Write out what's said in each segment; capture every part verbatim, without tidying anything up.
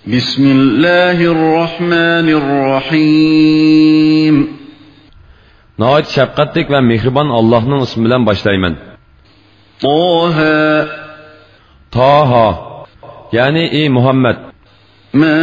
Bismillahirrahmanirrahim. Nəhayət şəfqətlik və mehriban Allah'ın ismi ilə başlayman. Taha. Taha. Yani ey Muhammed. Ma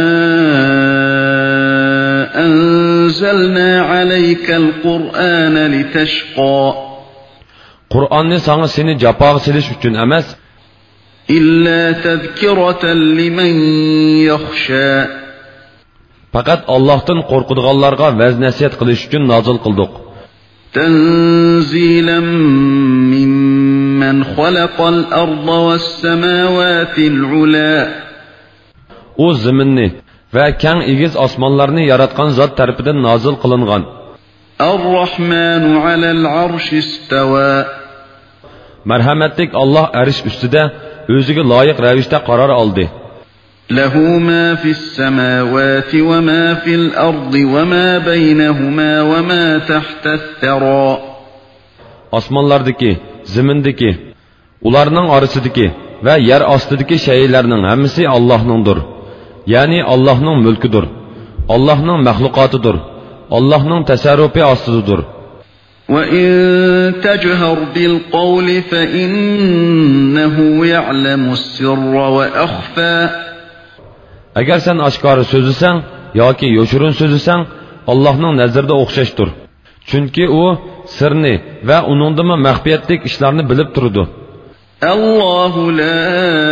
anzalna aleykel Kur'ane liteşqa. Kur'an'ı sana seni capağı siliş üçün emas. İlla tezkireten limen yakhsha. Fakat Allah'tan korkuduğanlarga vəz nəsiyyət qilish üçün nazil qıldık. Tenzilen mimmen xalaqal arda ve's semavatil ula. O zəminni və kən egiz osmonlarni yaratgan zot tarafidan nazil qilingan. Ar-Rahmanu alal arsh istawa. Merhametlik Allah arish ustida o'ziga loyiq ravishda qaror oldi. Lahu ma fis samawati wa ma fil ardi wa ma baynahuma wa ma tahta ath-thara. Osmonlardagi, zimindagi, ularning orasidagi va yer ostidagi shaylarning hammasi Allohningdir. Ya'ni Allohning mulkidir. Allohning mahluqotidir. Allohning tasarrufi ostidadir. وَإِن تَجْهَرْ بِالْقَوْلِ فَإِنَّهُ يَعْلَمُ السِّرَّ وَأَخْفَى. Agar sen oshkora so'zlasang yoki yo'shirin so'zlasang, Allohning nazarida o'xshashdir. Chunki u sirni va uningdimi maxfiyatlik ishlarni bilib turadi. Allohu la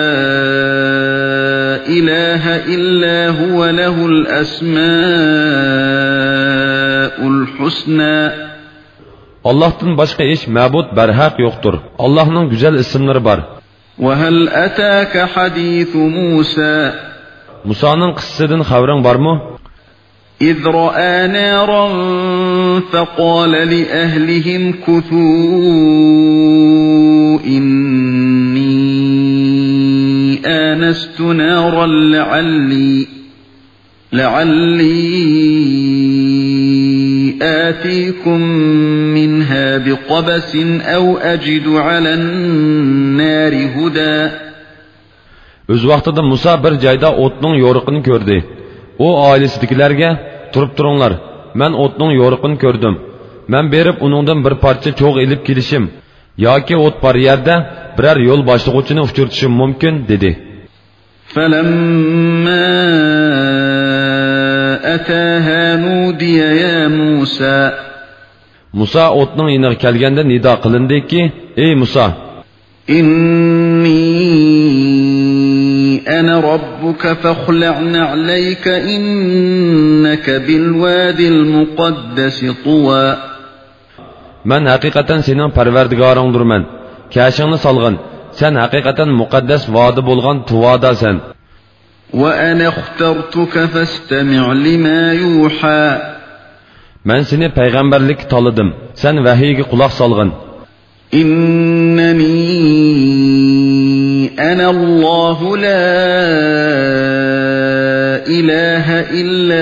ilaha illa huwa lahul asmaul husna. Allah'tan başka iş ma'bud barhaq yo'qdir. Allohning güzel ismlari bor. Wa hal ataka hadith Musa. Musa'nın qissasidan xabaring bormi? إذ رأى نارا فقال لأهلهم كثوا إني آنست نارا لعلي لعلي آتيكم منها بقبس أو أجد على النار هدى. Öz vaqtida Musa bir joyda o'tning yo'riqini ko'rdi. O ailesidagilarga turib turinglar, men o'tning yo'riqini ko'rdim. Men berib uningdan bir parcha cho'g' elib kelishim yoki o't bor yerda biror yo'l boshlig'uvchini uchirtishim mumkin dedi. Falamma ataha nudiya ya Musa. Musa o'tning yiniga kelganda nido qilindiki, ey Musa, inni ana robbuka fakhla'na alayka innaka bilwadil muqaddas tuwa. Men haqiqatan sening parvardigoringdirman. Kashingni solg'in. Sen haqiqatan muqaddas vodi bo'lgan Tuvodasan. Wa ana ikhtartuka fastami' lima yuha. Men seni payg'ambarlik tanladim. Sen vahiyga quloq solg'in. Innani ana Allohu la ilaha illa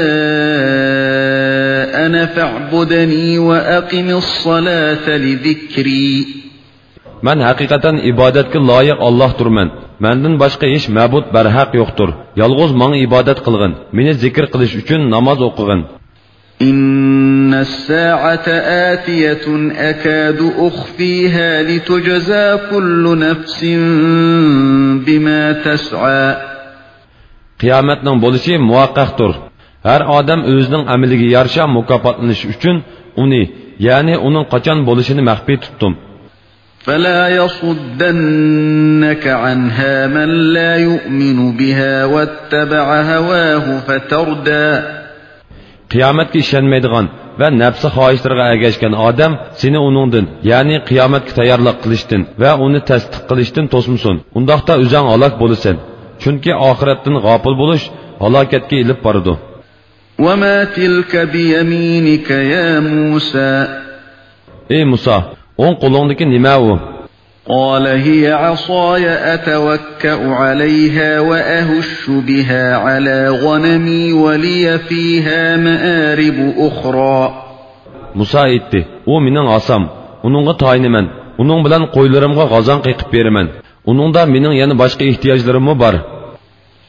ana fa'budni wa aqimis salata li dhikri. Men haqiqatan ibodatga loyiq Allohdirman. Mendan boshqa hech ma'bud barhaq yo'qdir. Yolg'iz menga ibodat qilgin. Meni zikr qilish uchun namoz o'qigin. Inna as-sa'ata atiyatun akadu ukhfiha litujza kullu nafsin bima tas'a. Qiyomatning bo'lishi muvaqqaqdir. Har odam o'zining amaliga yarasha mukofotlanish uchun uni, ya'ni uning qachon bo'lishini maxfiy tutdim. فلا يصدنك عنها من لا يؤمن بها واتبع هواه فتردى. Qiyomatga ishonmaydigan va nafsi xohishlariga ergashgan odam seni uningdan, ya'ni qiyomatga tayyorlik qilishdan va uni tasdiq qilishdan to'smasin. Undaqda o'zing halok bo'lasan. Chunki oxiratdan g'ofil bo'lish halokatga ilib boradi. Wa ma tilka bi yaminika ya Musa. Ey Musa, o'ng qo'lingdagi nima u? قال هي عصاي أتوكأ عليها وأهش بها على غنمي ولي فيها مآرب أخرى. Musa aytdi, o mening asam, uningga tayinaman, uning bilan qo'ylarimga g'azon qiqib beraman. Uningda mening yana boshqa ehtiyojlarim bor.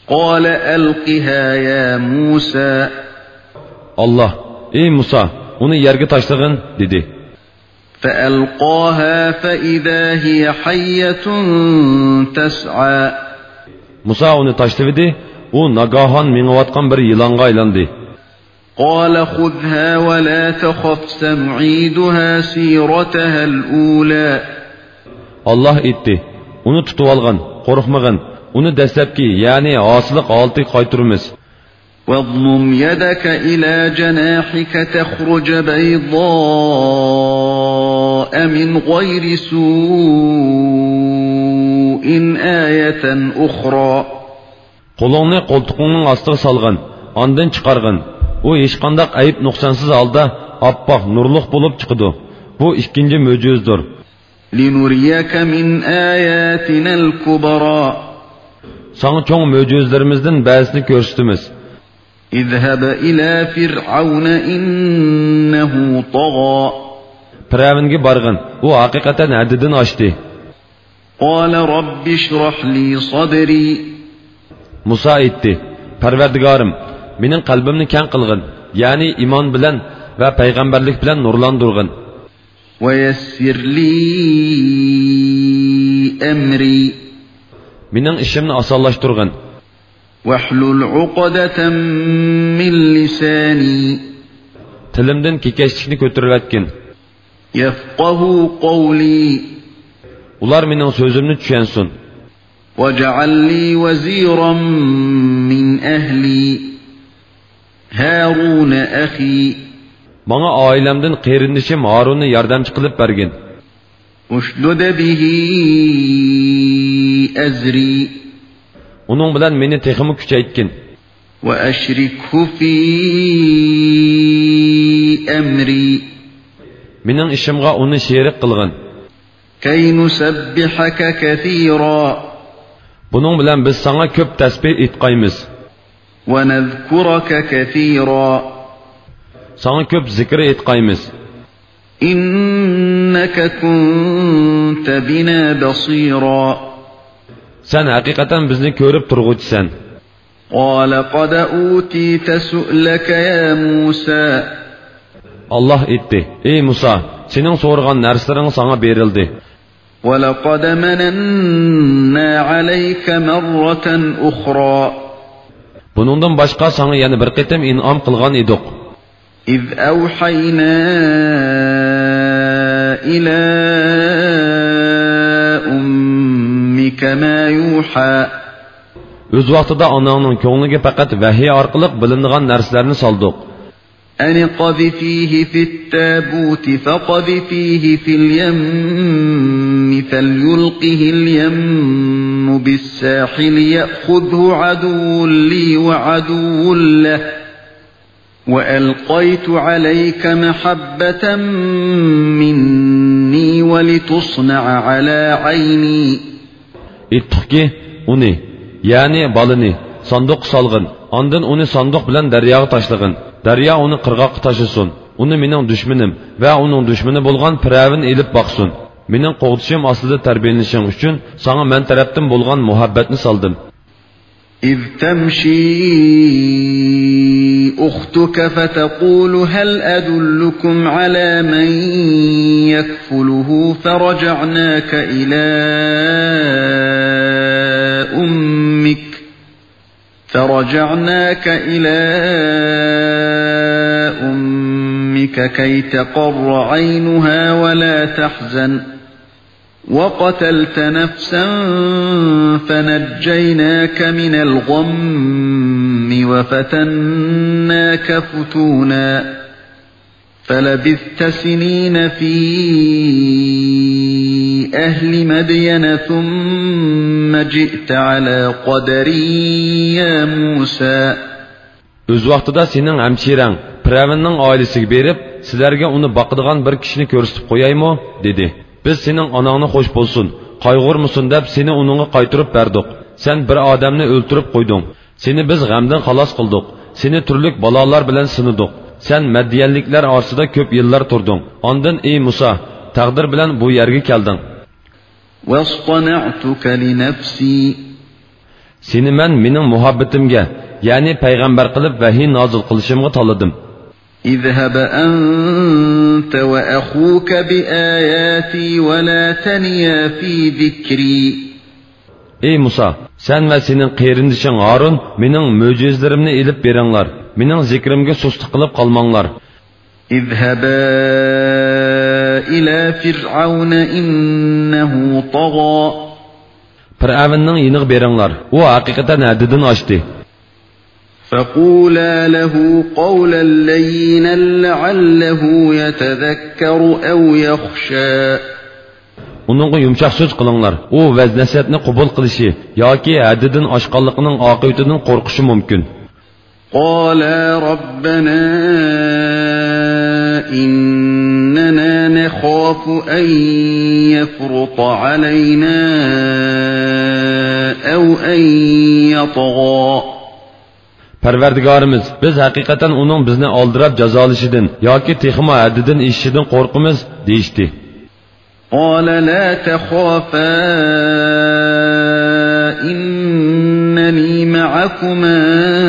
قال ألقها يا موسى Allah, ey Musa, onu yerge taşlagın dedi. فألقاها فإذا هي حية تسعى Musa onu taşlıvidi, o nagahan mingavatkan bir yılanga aylandı. قال خذها ولا تخف سنعيدها سيرتها الأولى Allah etti, onu tutuvalgan, korkmagın, onu deslepki yani asılık altı kaytırımız. واضمم يدك إلى جناحك تخرج بيضاء من غير سوء آية أخرى Kolunu koltuğunun astığı salgın, andın çıkargın. O hiçkandak ayıp noksansız alda appak nurluk bulup çıkıdı. Bu ikinci möcüzdür. لنريك من آياتنا الكبرى Sana çoğun möcüzlerimizden bazısını görsütümüz. اذهب إلى فرعون إنه طغى Piravinge bargın, o hakikaten haddidan aştı. قال رب اشرح لي صدري Musa etti, Parvardigarım, mening qalbimni keng qilgin, ya'ni iymon bilan va payg'ambarlik bilan nurlantirgin. ويسر لي أمري Mening ishimni osonlashtirgin. واحلل عقدة من لساني Tilimdan kekashlikni ko'tarayotgin. يفقه قولي Ular mening so'zimni tushunsin. واجعل لي وزيرا من أهلي هارون أخي Bana ailemden qerindishim Harunni yordamchi qilib bergin. اشدد به أزري Uning bilan meni texmi kuchaytgin. وأشركه في أمري Mening ishimga uni sherik qilgin. كي نسبحك كثيرا Buning bilan biz sana ko'p tasbih etqaymiz. ونذكرك كثيرا Sana ko'p zikr etqaymiz. إنك كنت بنا بصيرا Sen haqiqatan bizni ko'rib turg'uchisan. قال قد أوتيت سؤلك يا موسى Allah etti, ey Musa, sening so'ragan narsalaring sana berildi. ولقد مننا عليك مرة أخرى Buningdan boshqa sana yana bir qitim in'om qilgan edik. إذ أوحينا إلى أمك ما يوحى O'z vaqtida onangning ko'ngliga faqat vahiy orqali bilinadigan narsalarni soldik. أن قذفيه في التابوت فقذفيه في اليم فليلقه اليم بالساحل يأخذه عدو لي وعدو له وألقيت عليك محبة مني ولتصنع على عيني Etdikki, uni, yani balını, sandık salgın, andın onu sandık bilen deryaga taşlagın. Daryo uni qirg'oqqa tashisin. Uni mening dushmanim va uning dushmani bo'lgan Firavn elib boqsin. Mening qo'g'dishim ostida tarbiyalanishing uchun sana men tarafdan bo'lgan muhabbatni soldim. إذ تمشي أختك فتقول هل أدلكم على من يكفله فرجعناك إلى أمك فرجعناك إلى أمك كي تقر عينها ولا تحزن وقتلت نفسا فنجيناك من الغم وفتناك فتونا فلبثت سنين في أهل مدين ثم جئت على قدري يا موسى Öz vaqtida sening hamshirang Firavnning oilasiga berib, sizlarga uni boqadigan bir kishini ko'rsatib qo'yaymi, dedi. Biz sening onangni xo'sh bo'lsin, qayg'urmasin deb seni uningga qaytirib berdik. Sen bir odamni o'ltirib qo'yding. Seni biz g'amdan xalos qildik. Seni turli balolar bilan sinadik. Sen Madiyanliklar orasida ko'p yillar turding. Ondan ey Musa, taqdir bilan bu yerga kelding. واصطنعتك لنفسي Seni men mening muhabbatimga, ya'ni payg'ambar qilib vahiy nozil qilishimga tanladim. اذهب أنت وأخوك بآياتي ولا تنيا في ذكري. Ey Musa, sen ve senin qeyrindişin Harun mening mo'jizalarimni elib beringlar. Mening zikrimga sustik qilib qolmanglar. اذهبا إلى فرعون إنه طغى. Fir'avnning yiniga beringlar. U haqiqatan haddidan oshdi. فقولا له قولا لينا لعله يتذكر أو يخشى. Onunğa yumşaq söz qılыңlar. O vəz nəsihatni qəbul qilishi yoki haddidan oshqanligining oqibatidan qo'rqishi mumkin. قالا ربنا إننا نخاف أن يفرط علينا أو أن يطغى. Parvardigarimiz, biz haqiqatan uning bizni oldirab jazolashidan yoki texmo haddidan eshishidan qo'rqimiz deyishdi. قال لا تخافا إنني معكما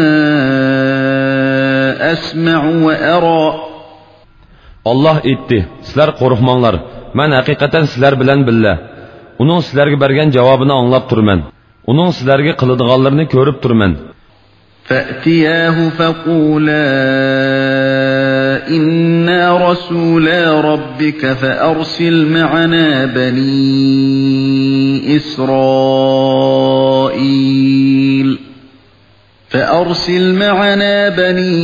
أسمع وأرى. Allah aytdi, sizlar qo'rqmanglar. Men haqiqatan sizlar bilan billa. Uning sizlarga bergan javobini anglab turman. Uning sizlarga qiladiganlarini ko'rib turman. فأتياه فقولا إنا رسولا ربك فأرسل معنا بني إسرائيل فأرسل معنا بني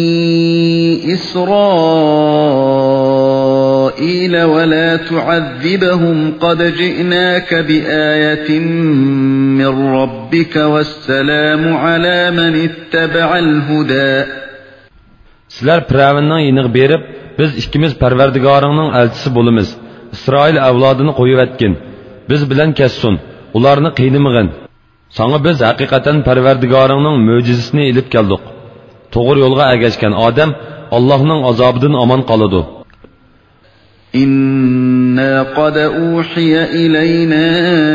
إسرائيل ولا تعذبهم قد جئناك بآية من ربك والسلام على من اتبع الهدى. Sizlar Firavunning yiniga berib, biz ikkimiz Parvardigoringning elchisi bo'lamiz. İsroil avlodini qo'yib etgin. Biz bilan kessin. Ularni qiynamag'in. Sana biz haqiqatan Parvardigoringning mo'jizasini elib keldik. To'g'ri yo'lga ergashgan odam Allohning azobidan omon qoladi. Inna qad uhiya ilayna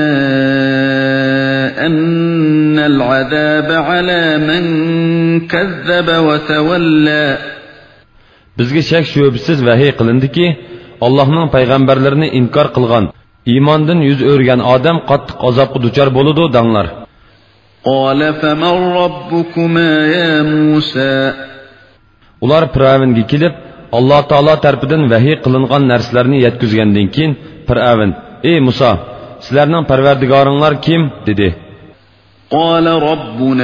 anna al-azaba ala man kazzaba wa tawalla. Bizga shak shubsiz vahiy qilindiki, Allohning payg'ambarlarini inkor qilgan, iymondan yuz o'rgan odam qattiq azobga duchor bo'ladi danglar. Qala faman rabbukuma ya Musa. Ular Firavunga kelib, Alloh taolo tarafidan vahiy qilingan narsalarni yetkazgandan keyin Firavun, "Ey Musa, sizlarning parvardigoringlar kim?" dedi. قال ربنا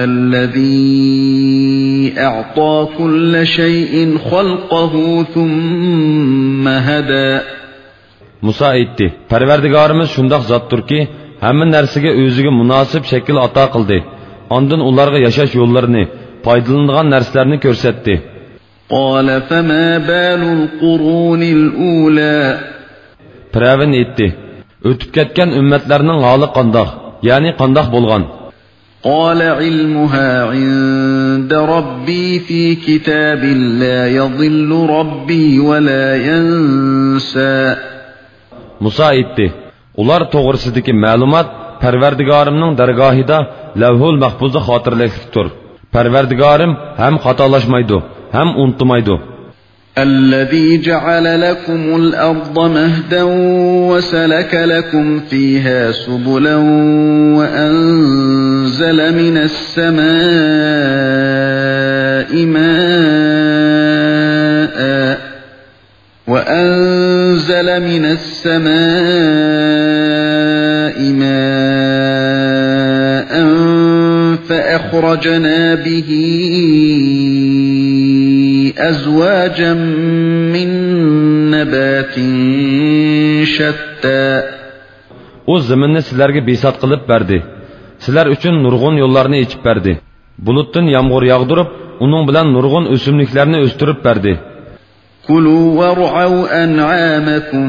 الذي أعطى كل شيء خلقه ثم هدى. Musa aytdi, Parvardigorimiz shundoq zotdir ki, hamma narsaga o'ziga munosib shakl ato qildi. Ondan ularga yashash yo'llarini, foydalanadigan narsalarni ko'rsatdi. قال فما بال القرون الأولى. Firavun aytdi, o'tib ketgan ummatlarning holi qandoq, ya'ni qandoq bo'lgan? قال علمها عند ربي في كتاب لا يضل ربي ولا ينسى. Musa aytdi, ular to'g'risidagi ma'lumot Parvardigorimning dargohida Lavhul Mahfuzda xotirlikdir. Parvardigorim ham xatolashmaydi, ham unutmaydi. الذي جعل لكم الأرض مهدا وسلك لكم فيها سبلا وأنزل من السماء ماء وأنزل من السماء ماء فأخرجنا به أزواجا من نبات شتى. O zaminni sizlarga besat qilib berdi. Sizlar uchun nurg'un yo'llarni yechib berdi. Bulutdan yomg'ir yog'dirib, uning bilan nurg'un o'simliklarni o'stirib berdi. Kulu war'u an'amakum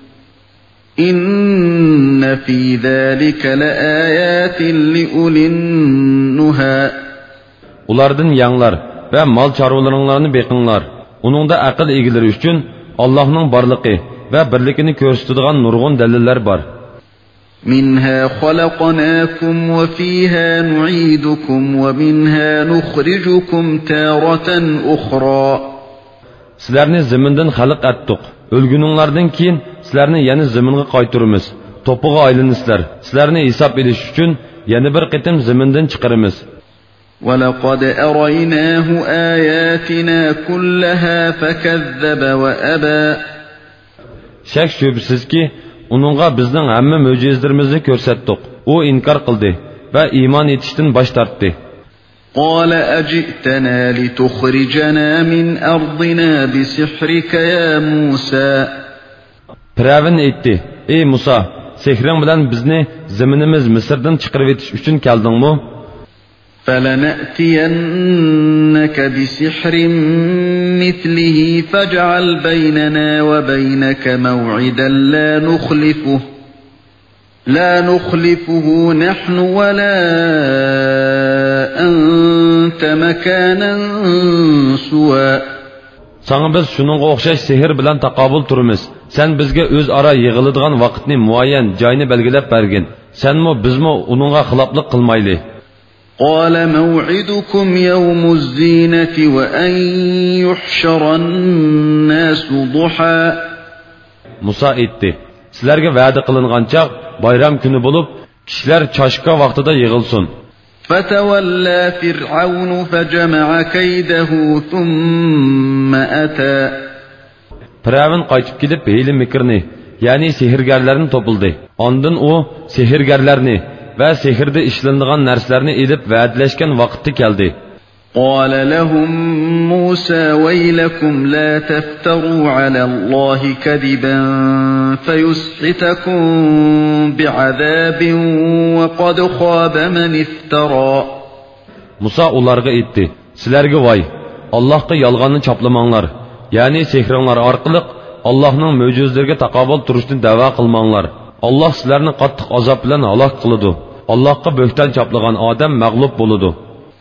inna fi zalika laayatin liulin nuha. Ulardan yanglar ve mal çarvalaringlarni beqinglar. Uningda aql egilari uchun Allohning borligi ve birligini ko'rsatadigan nurg'un dalillar bor. منها خلقناكم وفيها نعيدكم ومنها نخرجكم تارة أخرى. Sizlarni zamindan xalq etdik. Ölgününlardan keyin sizlarni yana zaminga qaytaramiz. Topuğa aylanasizlar. Sizlarni hisob edish uchun yana bir qitim zamindan chiqaramiz. وَلَقَدْ أَرَيْنَاهُ آيَاتِنَا كُلَّهَا فَكَذَّبَ وَأَبَى. Shak shubsizki, uningga bizning hamma mo'jizlarimizni ko'rsatdik. U inkor qildi va iymon etishdan bosh tortdi. قال أجئتنا لتخرجنا من أرضنا بسحرك يا موسى. Firavun aytdi: "Ey Musa, sehring bilan bizni zaminimiz Misrdan chiqarib etish uchun keldingmi? فلنأتينك بسحر مثله فاجعل بيننا وبينك موعدا لا نخلفه لا نخلفه نحن ولا أنت مكانا سوى." Sana biz shuningga o'xshash sehr bilan taqobil turamiz. Sen bizga o'z ara yig'iladigan vaqtni muayyan joyni belgilab bergin. Senmi bizmi uningga xiloflik qilmayli. قال موعدكم يوم الزينة وأن يحشر الناس ضحى. Musa aytdi: "Sizlarga va'da qilingan chaq bayram kuni bo'lib, kishilar choshqa vaqtida yig'ilsin." فتولى فرعون فجمع كيده ثم أتى. Firavun qaytib kelib hiyla mikrni, ya'ni sehrgarlarni topildi. Ondan u sehrgarlarni va sehrda ishlanadigan narsalarni elib va'dalashgan vaqtda keldi. قال لهم موسى ويلكم لا تفتروا على الله كذبا فيسحتكم بعذاب وقد خاب من افترى. Musa ularga aytdi: "Sizlarga voy, Allohga yolg'onni chaplamanglar, ya'ni sehringlar orqali Allohning mo'jizalariga taqobil turishni da'vo qilmanglar. Alloh sizlarni qattiq azob bilan halok qiladi. Allohga bo'xton chaplagan odam mag'lub bo'ladi."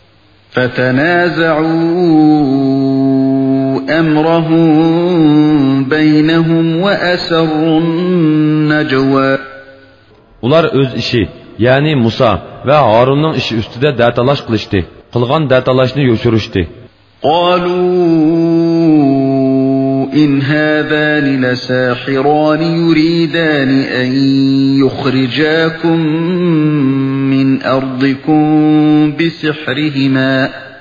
فتنازعوا أمرهم بينهم وأسروا النجوى. Ular o'z ishi, ya'ni Musa va Harunning ishi ustida datalash qilishdi. Qilgan datalashni yo'shirishdi. قالوا إن هذان لساحران يريدان أن يخرجاكم من أرضكم بسحرهما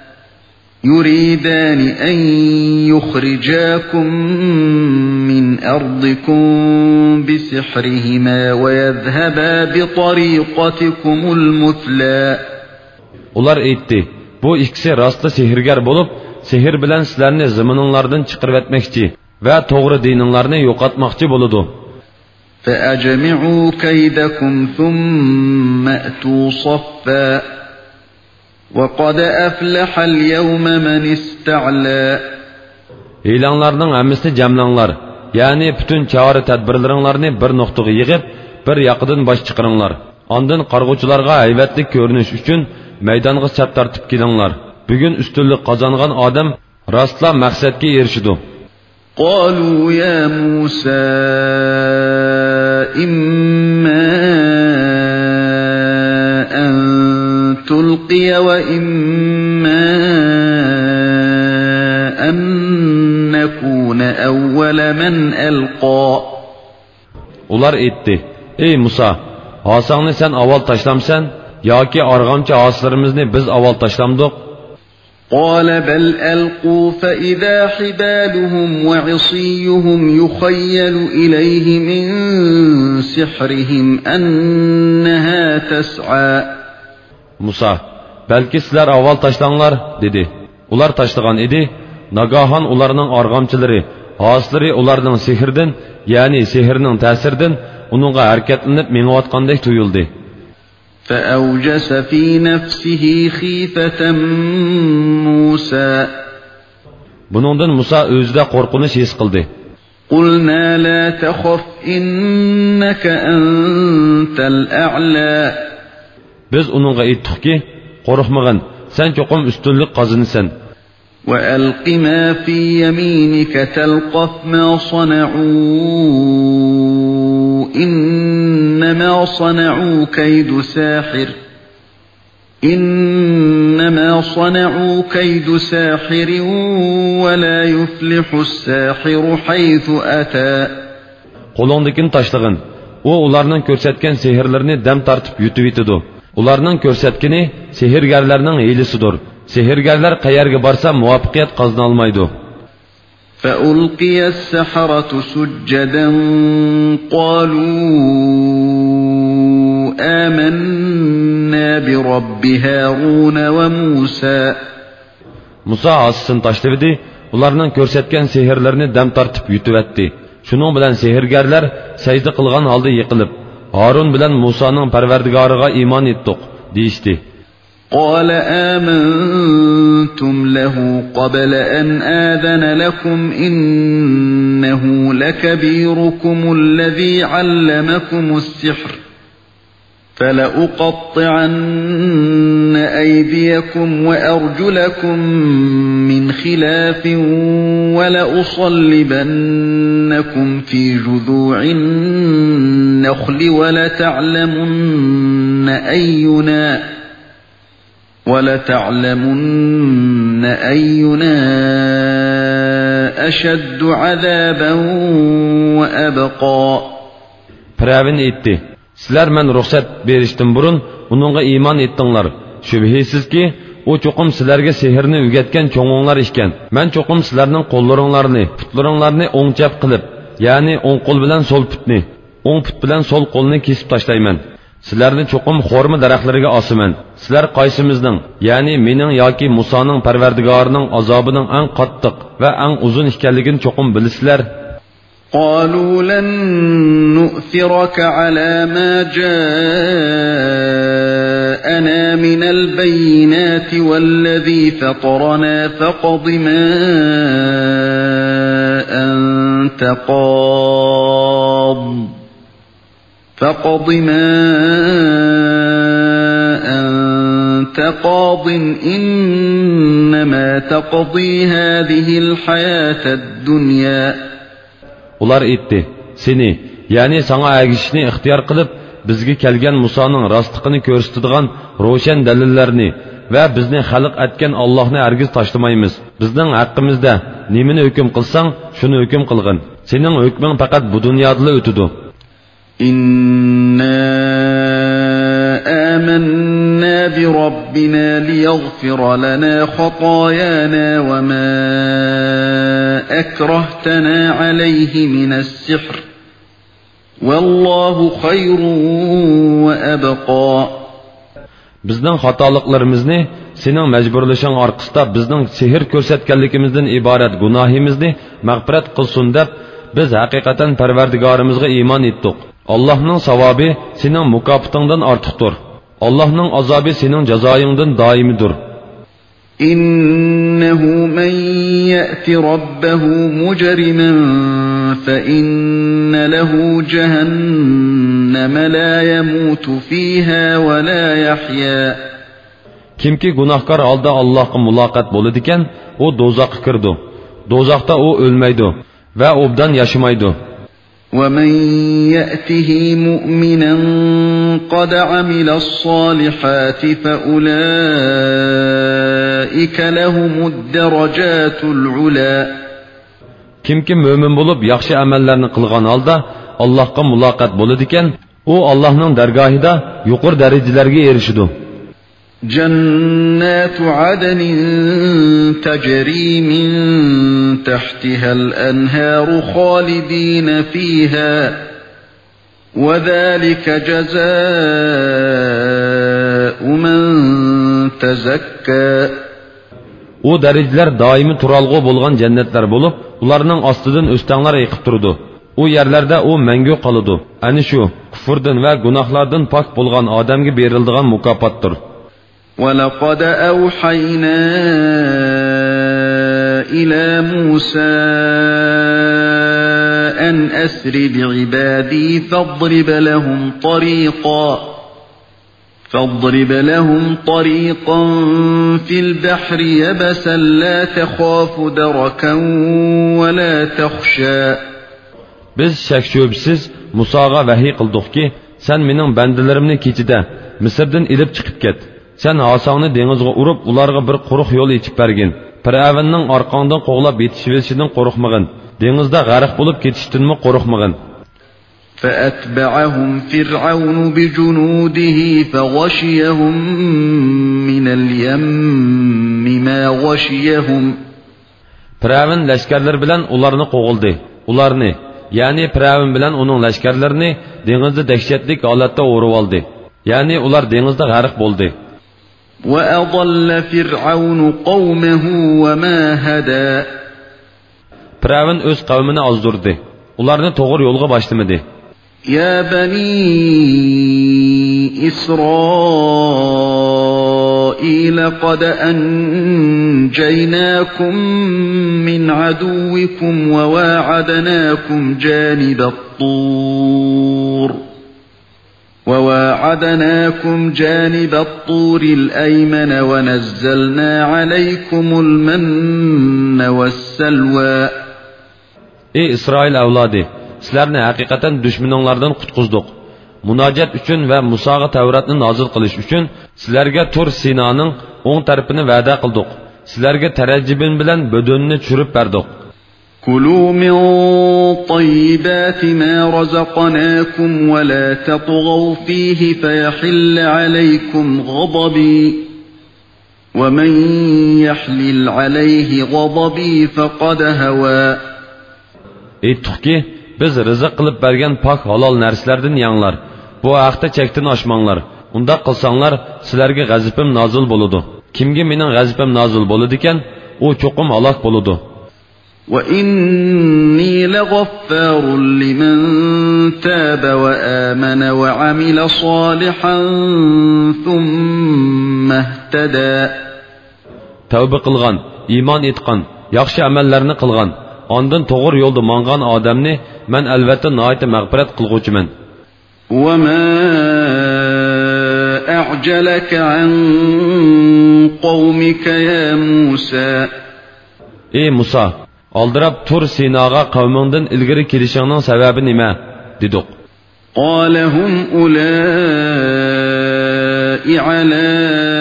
يريدان أن يخرجاكم من أرضكم بسحرهما ويذهبا بطريقتكم المثلى. Ular aytdi: "Bu ikkisi rastla sehrgar bo'lib, sehr bilan sizlarni zamininglardan chiqarib etmoqchi va to'g'ri dininglarni yo'qotmoqchi bo'ladi." فأجمعوا كيدكم ثم أتوا صفا وقد أفلح اليوم من استعلى. E'lonlarning hammasini jamlanglar, ya'ni butun chora tadbirlaringlarni bir nuqtaga yig'ib, bir yoqidan bosh chiqaringlar. Ondan qarg'uvchilarga haybatli ko'rinish uchun maydonga chap tortib kelinglar. Bugun ustunlik qozongan odam rostla maqsadga erishidi. قالوا يا موسى إما أن تلقي وإما أن نكون أول من ألقى. Ular aytdi: "Ey Musa, asangni sen avval tashlamsan yoki arg'amchi aslarimizni biz avval tashlamdik?" قال بل ألقوا فإذا حبالهم وعصيهم يخيل إليه من سحرهم أنها تسعى. Musa: "Belki sizlar avval tashlanglar" dedi. Ular tashlagan edi. Nagahan ularning arg'amchilari, aslari ularning sehrdan, ya'ni sehrning ta'siridan uningga harakatlanib menayotgandek tuyuldi. فأوجس في نفسه خيفة موسى. Buningdan Musa o'zida qo'rqinish his qildi. قلنا لا تخف إنك أنت الأعلى. Biz uningga aytdikki, qo'rqmag'in, sen cho'qim ustunlik qozinasan. وألق ما في يمينك تلقف ما صنعوا إنما صنعوا كيد ساحر إنما صنعوا كيد ساحر ولا يفلح الساحر حيث أتى. Qo'lingdekini tashlag'in. U ularning ko'rsatgan sehrlarini dam tortib yutib yetadi. Ularning ko'rsatgani sehrgarlarning hiylasidir. Sehrgarlar qayerga borsa muvaffaqiyat qozona olmaydi. فألقي السحرة سجدا قالوا آمنا برب هارون وموسى. Musa asısını tashladi. Ularning ko'rsatgan sehrlarini dam tortib yutib etdi. Shuning bilan sehrgarlar sajda qilgan holda yiqilib, Harun bilan Musaning Parvardigoriga iymon etdik deyishdi. قال آمنتم له قبل أن آذن لكم إنه لكبيركم الذي علمكم السحر فلأقطعن أيديكم وأرجلكم من خلاف ولأصلبنكم في جذوع النخل ولتعلمن أينا وَلَتَعْلَمُنَّ أَيُّنَا أَشَدُّ عَذَابًا وَأَبْقَى. Piravin etti. Sizlar men ruxsat berishdan burun uningga iymon etdinglar. Shubhisizki, u cho'qim sizlarga sehrni o'rgatgan cho'ng'onglar ekan. Men cho'qim sizlarning qo'llaringlarni, putlaringlarni o'ng chap qilib, ya'ni o'ng qo'l bilan so'l putni, o'ng put bilan so'l qo'lni kesib tashlayman. Sizlarni cho'qim xorma daraxtlariga osaman. Sizlar qaysimizning, ya'ni mening yoki Musoning Parvardigorining azobining eng qattiq va eng uzun ekanligini cho'qim bilasizlar. قالوا لن نؤثرك على ما جاءنا من البينات والذي فطرنا فاقض ما أنت قاض فاقض ما أنت قاض إنما تقضي هذه الحياة الدنيا. Ular aytdi, seni, ya'ni sana agishishni ixtiyor qilib, bizga kelgan Musoning rostligini ko'rsatadigan ro'shan dalillarni va bizni xalq etgan Allohni hargiz tashlamaymiz. Bizning haqqimizda nimani hukm qilsang, shuni hukm qilgin. Sening hukming faqat bu dunyoda o'tadi. إنا آمنا بربنا ليغفر لنا خطايانا وما أكرهتنا عليه من السحر والله خير وأبقى. Bizning xatoliklarimizni sening majburlashing orqasida bizning sehr ko'rsatganligimizdan iborat gunohimizni mag'firat qilsin deb biz haqiqatan Parvardigorimizga iymon etdik. Allah'ның savobi sening mukofotingdan ortiqdir. Allah'ның azobi sening jazoyingdan doimidir. إنه من يأت ربه مجرما فإن له جهنم لا يموت فيها ولا يحيا. Kimki gunohkor holda Allohga muloqot bo'ladi ekan, u do'zaxga kirdi. Do'zaxda u o'lmaydi va obdan yashamaydi. ومن يأته مؤمنا قد عمل الصالحات فأولئك لهم الدرجات العلى. Kimki mo'min bo'lib yaxshi amallarni qilgan holda Allohga muloqot bo'ladi ekan, u Allohning dargohida yuqori darajalarga erishadi. جنات عدن تجري من تحتها الأنهار خالدين فيها وذلك جزاء من تزكى. O darajalar doimiy turalg'u bo'lgan jannatlar bo'lib, ularning ostidan o'stanglar yiqib turdi. O yerlarda u mangu qoladi. Ani shu kufrdan va gunohlardan pok bo'lgan odamga beriladigan mukofotdir. وَلَقَدْ أَوْحَيْنَا إِلَى مُوسَى أَنْ أَسْرِ بِعِبَادِي فَاضْرِبْ لَهُمْ طَرِيقًا فَاضْرِبْ لَهُمْ طَرِيقًا فِي الْبَحْرِ يَبَسًا لَا تَخَافُ دَرَكًا وَلَا تَخْشَى. Biz shak shubsiz Musoga vahiy qildikki, sen mening bandalarimni kechida Misrdan ilib chiqib ket. Sen asongni dengizga urib, ularga bir quruq yo'l yechib bergin. Firavunning orqangdan qo'g'lab yetishibishidan qo'rqmagin. Dengizda g'arq bo'lib ketishdanmi qo'rqmagin. فأتبعهم فرعون بجنوده فغشيهم من اليم ما غشيهم. Firavun lashkarlar bilan ularni qo'g'ildi. Ularni, ya'ni Firavun bilan uning lashkarlarini dengizda dahshatli holatda o'rib oldi. Ya'ni ular dengizda g'arq bo'ldi. وأضل فرعون قومه وما هدى. Firavun o'z qavmini ozdirdi. Ularni to'g'ri yo'lga boshlamadi. يا بني إسرائيل قد أنجيناكم من عدوكم وواعدناكم جانب الطور وواعدناكم جانب الطور الأيمن ونزلنا عليكم المن والسلوى. Ey İsrail avlodi, sizlarni haqiqatan dushmaninglardan qutqizdik. Munojat uchun va Musoga Tavratni nozil qilish uchun sizlarga Tur Sinoning o'ng tarafini va'da qildik. Sizlarga tarajjibin bilan bodonni tushirib berdik. Kulu min tayyibati ma razaqnakum va la tatghaw fihi fayahilla alaykum ghadabi. Wa man yahlil alayhi ghadabi faqad hawa. Aytdikki, biz rizq qilib bergan pok halol narsalardan yanglar. Bu haqda chekdan oshmanglar. Unda qilsanglar, sizlarga g'azabim nozil bo'ladi. Kimga mening g'azabim nozil bo'ladi ekan, u cho'qim halok bo'ladi. Wa inni laghaffarun liman taba wa amana wa amila solihan thumma ihtada. Tavba qilgan, iymon etgan, yaxshi amallarni qilgan, ondan to'g'ri yo'lda mangan odamni men albatta nihoyat mag'firat qilguvchiman. Wa ma a'jalaka an qawmika ya Musa. Ey Musa, oldirab Tur Sinoga qavmingdan ilgari kelishingning sababi nima? dedik. Qala hum ulai ala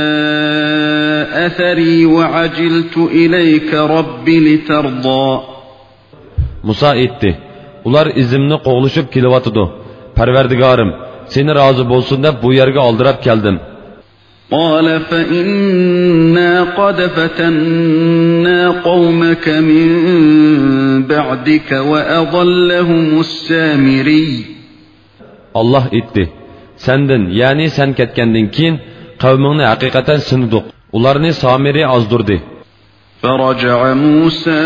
athari wa ajiltu ilayka rabbi litarda. Musa aytdi, ular izimni qo'g'lishib kelyotdi. Parvardigorim, seni rozi bo'lsin deb bu yerga oldirib keldim. Qala fa inna qad fatanna qawmaka min ba'dika wa adallahumus samiri. Allah aytdi, sendan, ya'ni sen ketgandan keyin qavmingni haqiqatan sinidik. Ularni Samiri ozdirdi. Faraja Musa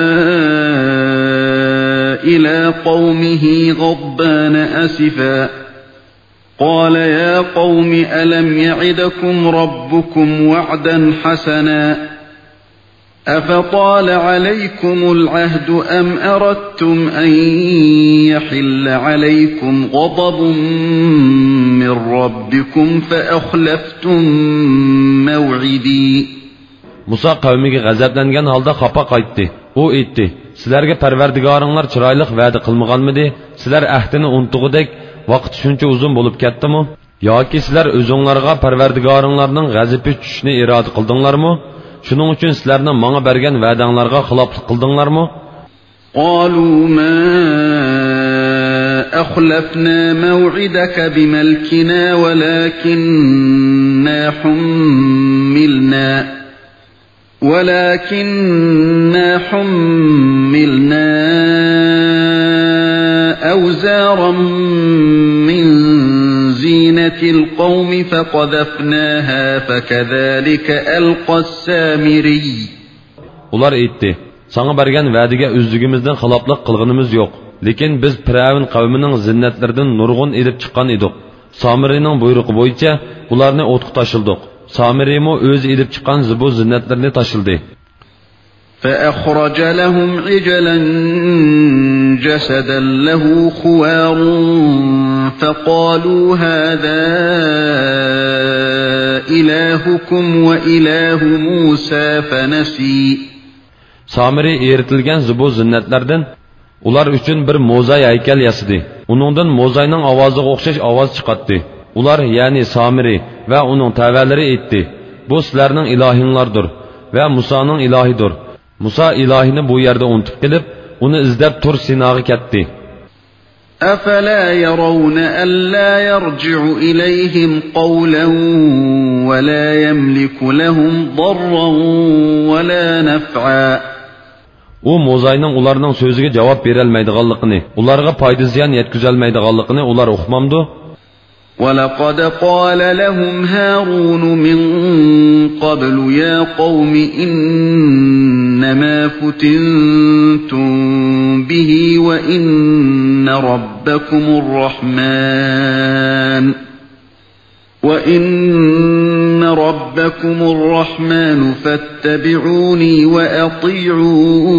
إلى قومه غضبان أسفا قال يا قوم ألم يعدكم ربكم وعدا حسنا أفطال عليكم العهد أم أردتم أن يحل عليكم غضب من ربكم فأخلفتم موعدي. Musa qavmiga g'azablangan holda xafa qaytdi. U aytdi, sizlarga Parvardigoringlar chiroyli va'da qilmaganmidi? Sizlar ahdini unutgudek vaqt shuncha uzun bo'lib ketdimi? Yoki sizlar o'zinglarga Parvardigoringlarning g'azabi tushishni iroda qildinglarmi? Shuning uchun sizlarning menga bergan va'danglarga xiloflik qildinglarmi? Qalu ma akhlafna maw'idaka bimalkina walakinna hummilna ولكننا حملنا أوزارا من زينة القوم فقذفناها فكذلك ألقى السامري. Ular aytdi, sana bergan va'daga o'zligimizdan xiloflik qilganimiz yo'q. Lekin biz Firavun qavmining zinnatlaridan nurg'un elib chiqqan edik. Samirining buyrug'i bo'yicha ularni o'tga tashildik. Samirimo o'zi elib chiqqan zibu zinnatlarni tashildi. فأخرج لهم عجلا جسدا له خوار فقالوا هذا إلهكم وإله موسى فنسي. Samiri eritilgan zibu zinnatlardan Ular uchun bir mo'zay haykal yasadi. Uningdan mo'zayning ovoziga o'xshash ovoz chiqatdi. Ular, ya'ni Samiri va uning tavalari aytdi: "Bu sizlarning ilohinglardir va Musoning ilohidir." Musa ilohini bu yerda unutib kelib, uni izlab tur Sinoga ketdi. أفلا يرون ألا يرجع إليهم قولا ولا يملك لهم ضرا ولا نفعا. U mo'zayning ularning so'ziga javob berolmaydiganligini, ularga foyda ziyon yetkazolmaydiganligini ular uqmamdi. وَلَقَدْ قَالَ لَهُمْ هَارُونُ مِنْ قَبْلُ يَا قَوْمِ إِنَّمَا فُتِنْتُمْ بِهِ وَإِنَّ رَبَّكُمُ الرَّحْمَنُ وَإِنَّ رَبَّكُمُ الرَّحْمَنُ فَاتَّبِعُونِي وَأَطِيعُوا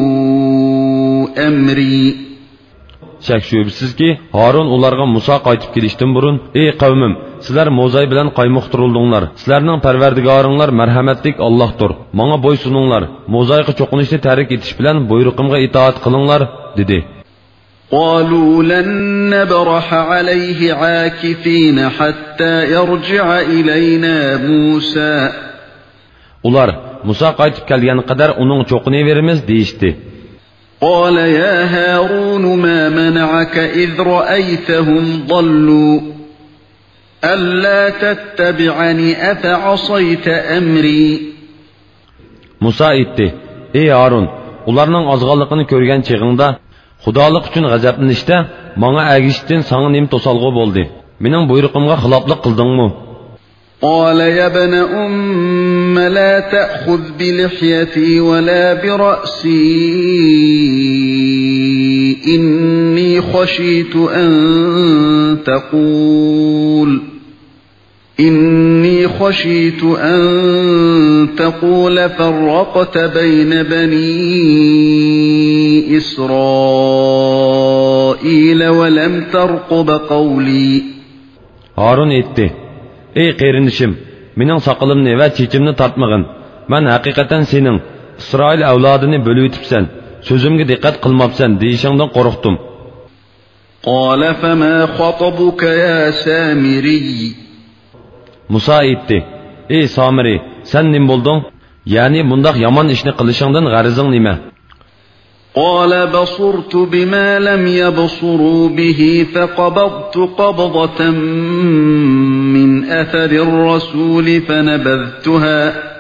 أَمْرِي. Şək şübhəsizki, Harun onlarga Musa qaytib kelishdən burun: "Ey qavmim, sizlar mo'zay bilan qaymoqtiruldinglar. Sizlarning Parvardigoringlar marhamatlik Allohdir. Menga bo'ysuninglar. Mo'zayga cho'qinishni tarik etish bilan buyruqimga itoat qilinglar" dedi. قالوا لن نبرح عليه عاكفين حتى يرجع إلينا موسى. Ular Musa qaytib kelgan qadar uning cho'qini verimiz deyishdi. قال يا هارون ما منعك إذ رأيتهم ضلوا ألا تتبعني أفعصيت أمري. Musa aytdi: "Ey Harun, ularning ozg'anligini ko'rgan chig'ingda Xudolik uchun g'azablanishda menga agishdan sana nim to'salg'u bo'ldi. Mening buyruqimga xiloflik qildingmi?" قال يا ابن أم لا تأخذ بلحيتي ولا برأسي إني خشيت أن تقول إني خشيت أن تقول فرقت بين بني إسرائيل ولم ترقب قولي. Harun etti: "Ey qerinishim, mening soqolimni va chechimni tortmag'in. Men haqiqatan sening İsroil avlodini bo'lib o'tibsan, so'zimga diqqat qilmabsan deyishingdan qo'rqdim." قال فما خطبك يا سامري. Musa aytdi: "Ey Samiri, sen nim bo'lding? Ya'ni bundoq yomon ishni qilishingdan g'arizing nima?" قال بصرت بما لم يبصروا به فقبضت قبضة من أثر الرسول فنبذتها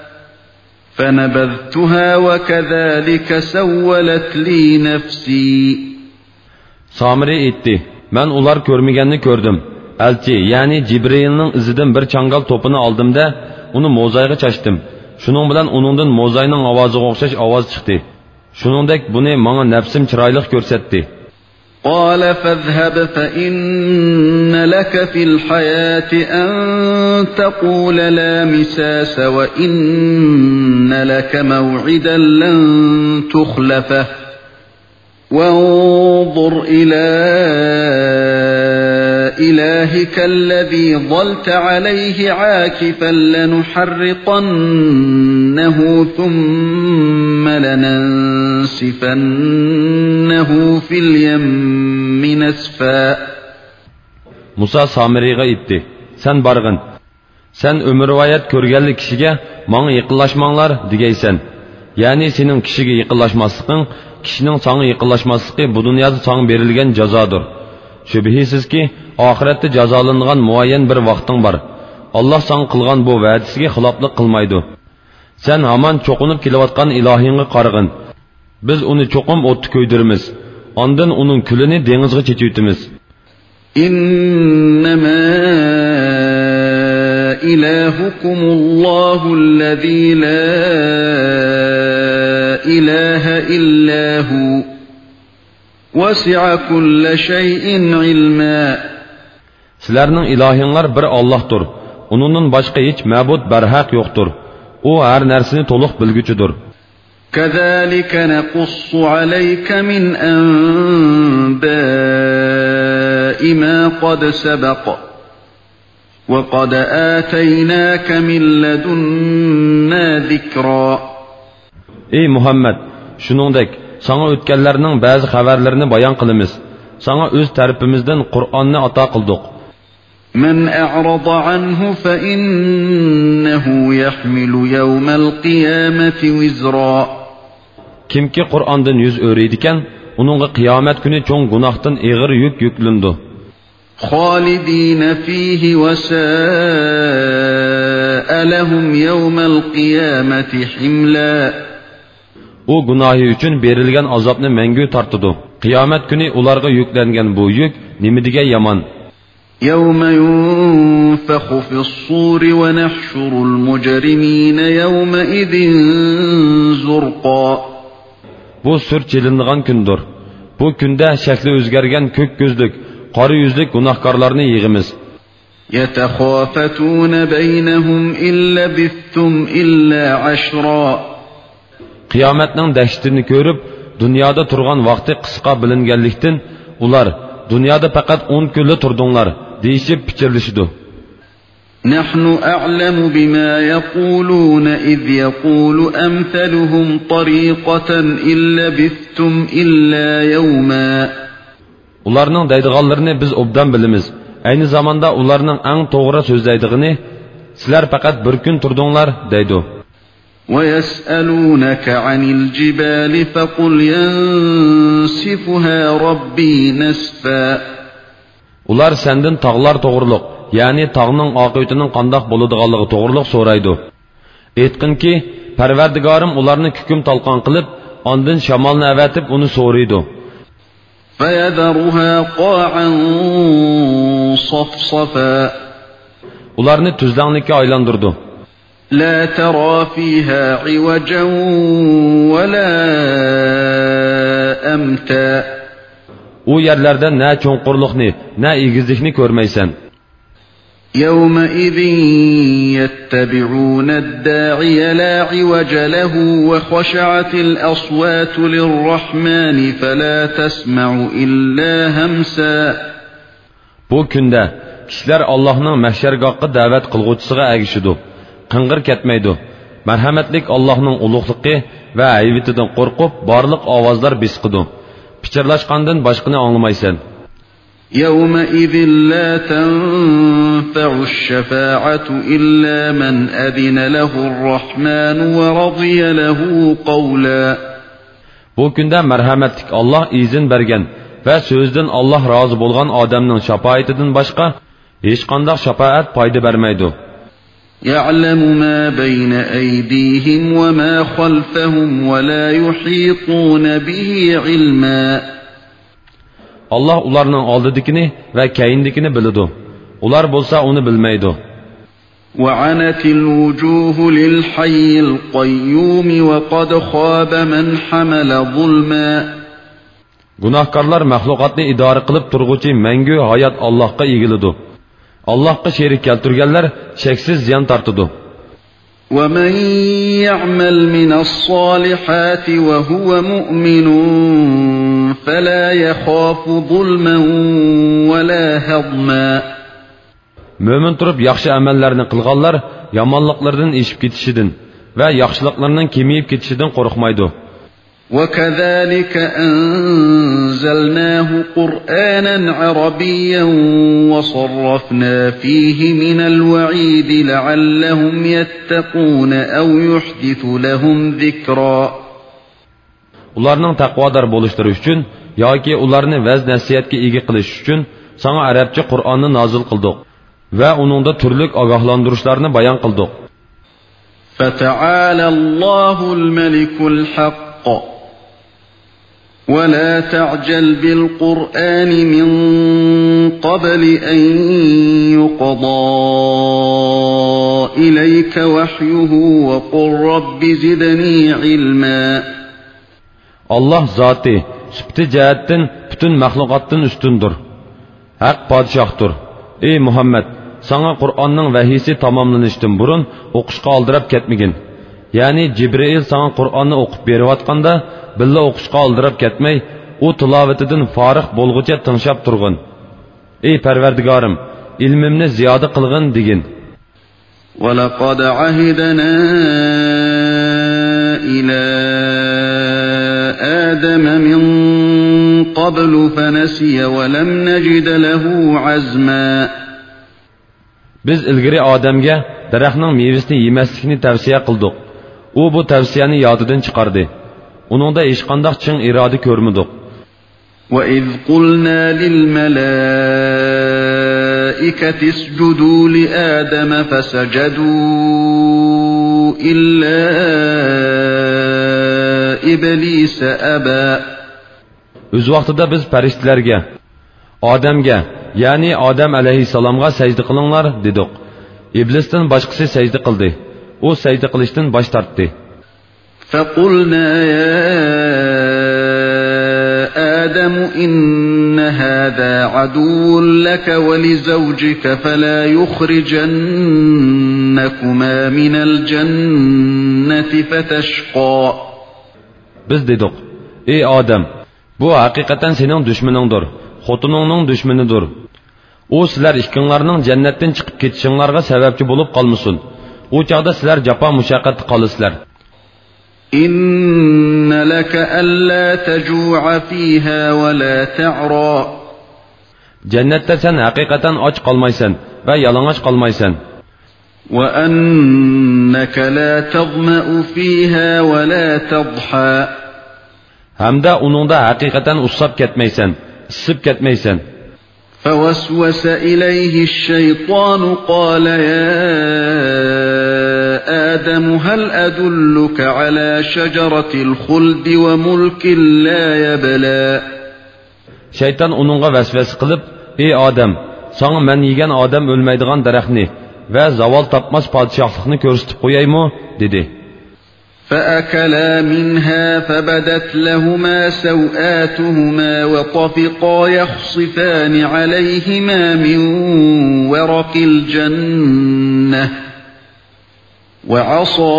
فنبذتها وكذلك سولت لي نفسي. Samiri aytdi: "Men ular ko'rmaganni ko'rdim. Elchi, ya'ni Cibrilning izidan bir changal to'pini oldimda, uni mo'zayga chashdim. Shuning bilan uningdan mo'zayning ovoziga o'xshash ovoz chiqdi. Shuningdek buni menga nafsim chiroyli ko'rsatdi." قال فاذهب فإن لك في الحياة أن تقول لا مساس وإن لك موعدا لن تخلفه وانظر إلى إلهك الذي ظلت عليه عاكفا لنحرقنه ثم لننسفنه في اليم نسفا. Musa Samiriga aytdi: "Sen barg'in. Sen umrvoyat ko'rganli kishiga menga yaqinlashmanglar degaysan. Ya'ni sening kishiga yaqinlashmasliging, kishining sana yaqinlashmasligi bu dunyoda sana berilgan jazodir. Shubhisizki, oxiratda jazolanadigan muayyan bir vaqting bor. Alloh sana qilgan bu va'dasiga xiloflik qilmaydi. Sen hamon cho'qinib kelayotgan ilohingga qarag'in. Biz uni cho'qim o'tni ko'ydiramiz. Ondan uning kulini dengizga chechitamiz." إنما إلهكم الله الذي لا إله إلا هو وسع كل شيء علما. Sizlarning ilohinglar bir Allohdir. Uningdan boshqa hech ma'bud barhaq yo'qdir. U har narsani to'liq bilguchidir. كذلك نقص عليك من أنباء ما قد سبق وقد آتيناك من لدنا ذكرا. Ey Muhammed, shuningdek sana o'tganlarning ba'zi xabarlarini bayon qilamiz. Sana o'z tarafimizdan Qur'onni ato qildik. من أعرض عنه فإنه يحمل يوم القيامة وزرا. Kimki Qur'ondan yuz o'raydigan, uningga qiyomat kuni cho'ng gunohdan og'ir yuk yuklindi. خالدين فيه وساء لهم يوم القيامة حملا. U gunohi uchun berilgan azobni mangu tortidi. Qiyomat kuni ularga yuklangan bu yuk nimadiga yomon. يوم ينفخ في الصور ونحشر المجرمين يومئذ زرقا. Bu sur chilingan kundir. Bu kunda shakli o'zgargan ko'k ko'zlik, qora yuzlik gunohkorlarni yig'imiz. يتخافتون بينهم إن لبثتم إلا عشرا. Qiyomatning dahshatini ko'rib, dunyoda turgan vaqti qisqa bilinganlikdan ular dunyoda faqat o'n kunli turdinglar deyishib pichirlashdi. نحن أعلم بما يقولون إذ يقول أمثلهم طريقة إن لبثتم إلا يوما. Ularning deydiganlarini biz obdan bilamiz. Ayni zamanda ularning eng to'g'ri so'zlaydigini sizlar faqat bir kun turdinglar deydi. ويسألونك عن الجبال فقل ينسفها ربي نسفا. Ular senden tağlar to'g'riliq, ya'ni tağning oqibatining qandoq bo'ladiganligi to'g'riliq so'raydi. Aytqin ki, Parvardigorim ularni hukm talqon qilib, ondan shamolni avatib uni so'raydi. فيذرها قاعا صفصفا. Ularni tuzlanlikka aylandirdi. لا ترى فيها عوجا ولا أمتا. U yerlarda na cho'nqurlikni, na egizlikni ko'rmaysan. يومئذ يتبعون الداعي لا عوج له وخشعت الأصوات للرحمن فلا تسمع إلا همسا. Bu kunda kishilar Allohning mahshargohga da'vat qilguvchisiga agishidi. Qing'ir ketmaydi. Marhamatlik Allohning ulug'ligi va hayvitidan qo'rqib, barliq ovozlar bisqidi. Pichirlashqandan boshqani anglamaysan. يومئذ لا تنفع الشفاعة إلا من أذن له الرحمن ورضي له قولا. Bu kunda marhamatlik Allah izin bergan va so'zdan Allah rozi bo'lgan odamning shafoatidan boshqa hech qanday shafaat foyda bermaydi. يعلم ما بين أيديهم وما خلفهم ولا يحيطون به علما. Allah ularning oldidikini va keyindikini biladi. Ular bo'lsa uni bilmaydi. وعنت الوجوه للحي القيوم وقد خاب من حمل ظلما. Gunohkorlar mahluqotni idora qilib turg'uchi mangu hayot Allohga egiladi. Allohga sherik keltirganlar cheksiz ziyon tortadi. ومن يعمل من الصالحات وهو مؤمن فلا يخاف ظلما ولا هضما. Mo'min turib yaxshi amallarni qilganlar yomonliklardan eshib ketishidan va yaxshiliklarning kemiyib ketishidan qo'rqmaydi. وكذلك أنزلناه قرآنا عربيا وصرفنا فيه من الوعيد لعلهم يتقون أو يحدث لهم ذكرا. Ularning taqvodor bo'lishlari uchun yoki ularni vaz nasihatga ega qilish uchun sana arabcha Qur'onni nozil qildik va uningda turli ogohlantirishlarni bayon qildik. فتعالى الله الملك الحق ولا تعجل بالقرآن من قبل أن يقضى إليك وحيه وقل رب زدني علما. Allah zati sübti cihetten bütün mahlukatın üstündür. Hak padişahtır. Ey Muhammed, sana Kur'an'ın vahiysi tamamlanıştın burun okuşqa aldırıp ketmegin. Yani Cibril sana Kur'an'ı okup berivatqanda billa o'qishga oldirib ketmay, u tilovatidan forig' bo'lguncha tinglab turg'in. Ey Parvardigorim, ilmimni ziyoda qilgin degin. وَلَقَدْ عَهِدْنَا إِلَى آدم من قبل فنسي ولم نجد له عزما. Biz ilgari Odamga daraxtning mevasini yemaslikni tavsiya qildik. U bu tavsiyani yodidan chiqardi. Uningda hech qanday chin iroda ko'rmadik. وَإِذْ قُلْنَا لِلْمَلَائِكَةِ اسْجُدُوا لِآدَمَ فَسَجَدُوا إِلَّا إِبْلِيسَ أَبَى. O'z vaqtida biz farishtalarga, Odamga, ya'ni Odam alayhissalomga sajda qilinglar dedik. İblisdan boshqasi sajda qildi. U sajda qilishdan bosh tortdi. فَقُلْنَا يَا آدم إن هذا عدو لك ولزوجك فلا يخرجنكما من الجنة فتشقى. Biz dedik, ey Odam, bu haqiqatan sening dushmaningdir, xotiningning dushmanidir. U sizlar ikkinglarning jannatdan chiqib ketishinglarga sababchi bo'lib qolmasin. U chaqda sizlar jafo mushaqqatda qolasizlar. إن لك ألا تجوع فيها ولا تعرى. Jannatda sen haqiqatan och qolmaysan va yalang'och qolmaysan. وأنك لا تظمأ فيها ولا تضحى. Hamda uningda haqiqatan usab ketmaysan, isib ketmaysan. فوسوس إليه الشيطان قال يا آدم هل أدلك على شجرة الخلد وملك لا يبلى. Şeytan onunğa vəsvəs qılıb, ey Adam, sana mən yegan adam ölməydiğan daraxtni və zaval tapmaz padişahlıqni göstərib qoyayımı, dedi. فأكلا منها فبدت لهما سوآتهما وطفقا يخصفان عليهما من ورق الجنة وعصى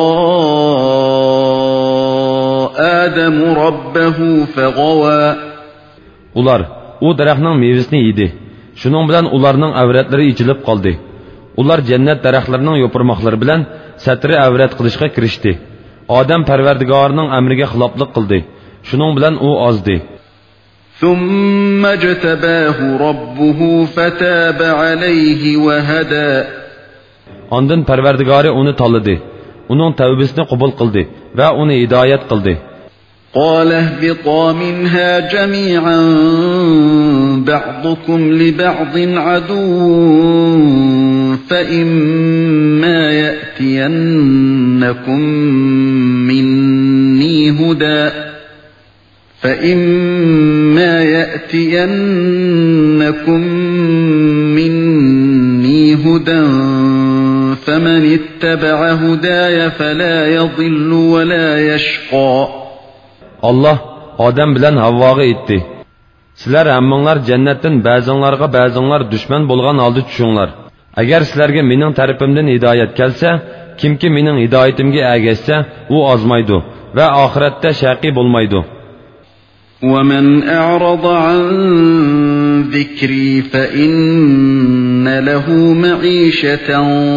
آدم ربه فغوى. Ular o daraxtning mevasini yedi. Shuning bilan ularning avratlari ichilib qoldi. Ular jannat daraxtlarining yo'pirmoqlari bilan satri avrat qilishga kirishdi. Odam Parvardigorining amriga xiloflik qildi. Shuning bilan u ozdi. ثم اجتباه ربه فتاب عليه وهدى. Ondan Parvardigori uni tanladi. Uning tavbasini qabul qildi va uni hidoyat qildi. قال اهبطا منها جميعا بعضكم لبعض عدو فإما يأتينكم مني هدى فإما يأتينكم مني هدى فمن اتبع هداي فلا يضل ولا يشقى. Allah Odam bilan Havvoga aytdi. Sizlar hammanglar jannatdan ba'zinglarga ba'zinglar dushman bo'lgan holda tushinglar. Agar sizlarga mening tarafimdan hidoyat kelsa, kimki mening hidoyatimga ergashsa, u ozmaydi va oxiratda shaqi bo'lmaydi. وَمَنْ أَعْرَضَ عَنْ ذِكْرِي فَإِنَّ لَهُ مَعِيشَةً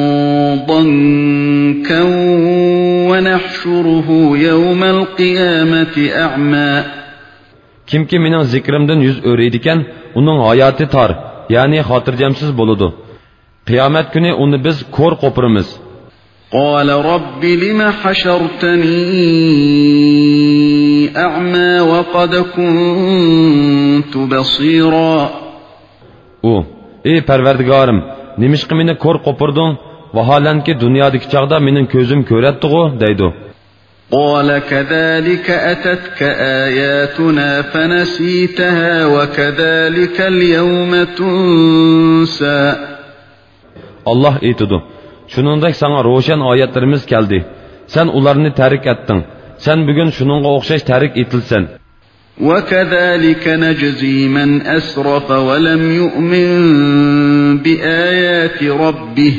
ضَنكًا وَنَحْشُرُهُ يَوْمَ الْقِيَامَةِ أَعْمَى. Kimki mening zikrimdan yuz o'raydigan, uning hayoti tor, ya'ni xotirjamsiz bo'ladi. Qiyomat kuni uni biz ko'r qo'piramiz. قال رب لم حشرتني أعمى وقد كنت بصيرا. U, ey Parvardigorim, nimishqa meni ko'r qo'pirding? Vaholanki dunyodagi chaqda mening ko'zim ko'ratdi-ku, deydi. قال كذلك أتتك آياتنا فنسيتها وكذلك اليوم تنسى. Allah aytdi. Shuningdek sana ro'shan oyatlarimiz keldi. Sen ularni tarik etding. Sen bugun shuningga o'xshash tarik etilsan. وكذلك نجزي من أسرف ولم يؤمن بآيات ربه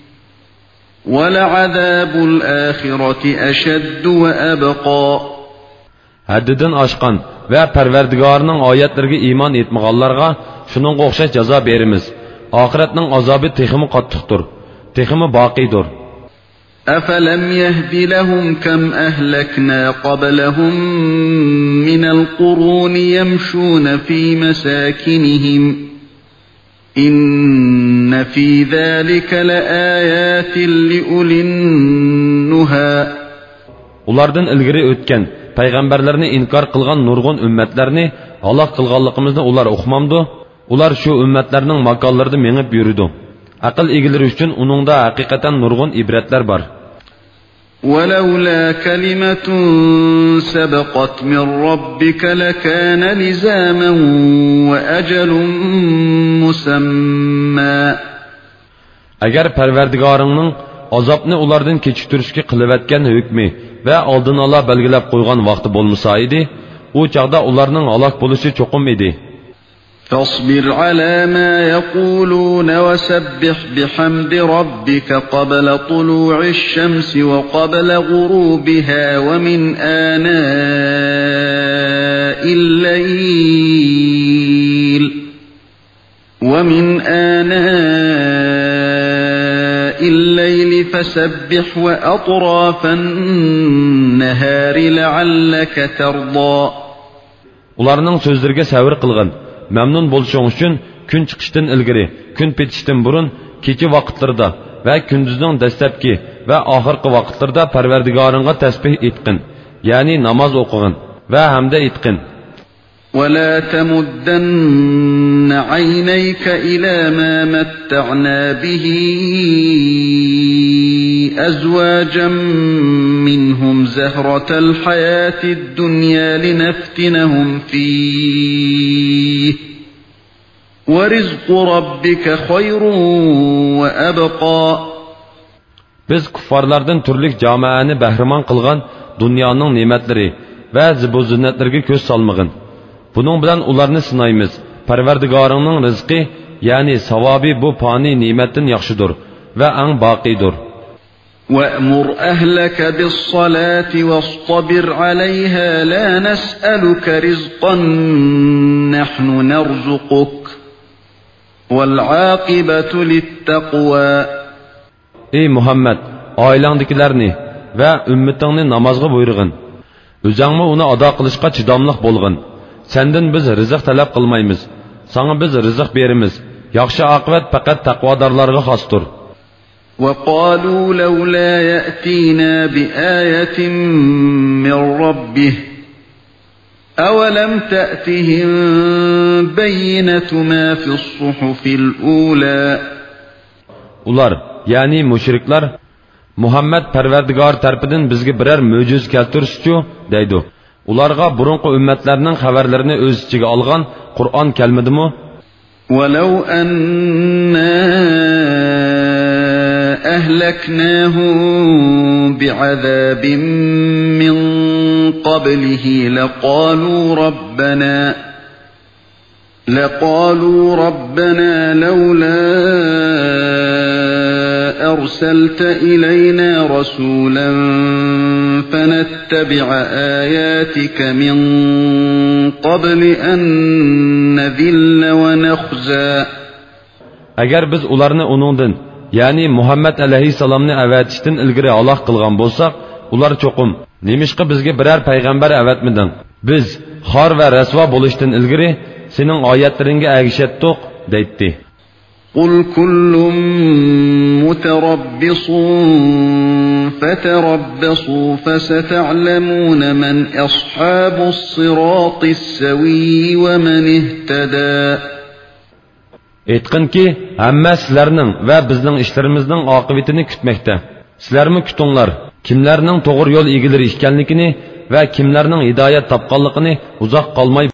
ولعذاب الآخرة أشد وأبقى. Haddidan oshgan va Parvardigorning oyatlariga iymon etmaganlarga shuningga o'xshash jazo beramiz. Oxiratning azobi texmi qattiqdir, texmi boqiydir. أفلم يهد لهم كم أهلكنا قبلهم من القرون يمشون في مساكنهم إن في ذلك لآيات لأولي النهى. Ulardan ilgari o'tgan payg'ambarlarni inkor qilgan nurg'un ummatlarni halok qilganligimizni ular o'qimamdi. Ular shu ummatlarning makonlarida mengib yuridi. Aql egilari uchun uningda haqiqatan nurg'un ibratlar bor. ولولا كلمة سبقت من ربك لكان لزاما وأجل مسمى. Agar Parvardigoringning azobni ulardan kechiktirishga qilayotgan hukmi va oldin ola belgilab qo'ygan vaqti bo'lmasa edi, u chaqda ularning halok bo'lishi cho'qim edi. فاصبر على ما يقولون وسبح بحمد ربك قبل طلوع الشمس وقبل غروبها ومن آناء الليل ومن آناء الليل فسبح وأطراف النهار لعلك ترضى. Ularning so'zlariga sabr qilgan Memnun bo'lishing uchun kun chiqishdan ilgari, kun petishdan burun, kecha vaqtlarida va kunduzning dastlabki va oxirgi vaqtlarida Parvardigoringga tasbih etqin, ya'ni namoz o'qigin va hamda etqin. ولا تمدن عينيك إلى ما متعنا به أزواجا منهم زهرة الحياة الدنيا لنفتنهم فيه ورزق ربك خير وأبقى. Biz kuffarlardan turlik jamoani bahramon qilgan dunyoning ne'matlari va zibu-zinnatlarga ko'z solmag'in. Buning bilan ularni sinaymiz. Parvardigoringning rizqi, ya'ni savobi bu fani ne'matdan yaxshidir va eng boqiydir. وَأْمُرْ أَهْلَكَ بِالصَّلَاةِ وَاصْطَبِرْ عَلَيْهَا لَا نَسْأَلُكَ رِزْقًا نَحْنُ نَرْزُقُكَ وَالْعَاقِبَةُ لِلتَّقْوَى. Ey Muhammed, oilangdagilarni va ummatingni namozga buyurgin. O'zingmi uni ado qilishga chidamliq bo'lgin. Sendan biz rizq talab qilmaymiz. Sana biz rizq beramiz. Yaxshi oqibat faqat taqvodorlarga xosdir. وَقَالُوا لَوْلَا يَأْتِينَا بِآيَةٍ مِّن رَّبِّهِ أَوَلَمْ تَأْتِهِم بَيِّنَةُ مَا فِي الصُّحُفِ الْأُولَى. Ular, ya'ni mushriklar, Muhammed Parvardigor tarafidan bizga biror mo'jiz keltirishchu deydi. Ularga burunqi ummatlarning xabarlarini o'z ichiga olgan Qur'on kelmadimi? وَلَوْ أَنَّا أهلكناهم بعذاب من قبله لقالوا ربنا لقالوا ربنا لولا أرسلت إلينا رسولا فنتبع آياتك من قبل أن نذل ونخزى. Agar biz ularni uningdan, ya'ni Muhammad alayhissalomni avatishdan ilgari Alloh qilgan bo'lsak, ular cho'qim, nemishqa bizga biror payg'ambar avatmiding? Biz xor va rasvo bo'lishdan ilgari sening oyatlaringga agishatdiq, deydi. قل كل متربص فتربصوا فستعلمون من أصحاب الصراط السوي ومن اهتدى. Aytqinki, hamma sizlarning va bizning ishlarimizning oqibatini kutmoqda. Sizlarmi kutinglar, kimlarning to'g'ri yo'l egilari ekanligini va kimlarning hidoyat topganligini uzoq qolmay